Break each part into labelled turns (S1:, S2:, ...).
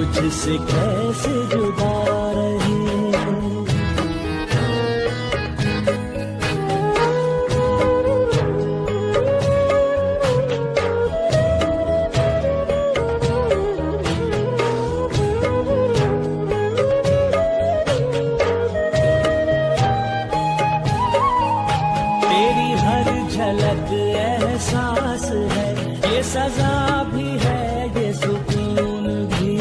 S1: तुझसे कैसे जुदा रहे। तेरी हर झलक एहसास है, ये सजा भी है, ये सुकून भी।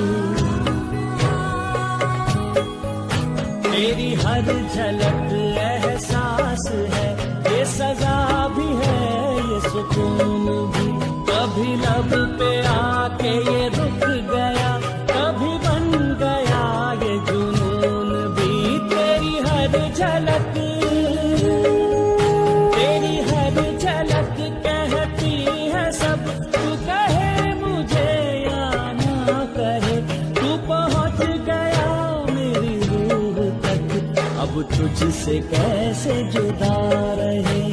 S1: तेरी हर झलक एहसास है, ये सजा भी है, ये सुकून भी। कभी लब पे आके ये रुक गया, कभी बन गया ये जुनून भी। तेरी हर झलक कहती है सब, तू कहे मुझे या ना कहे, तू पहुंच गया मेरी रूह तक, अब तुझसे कैसे जुदा रहे।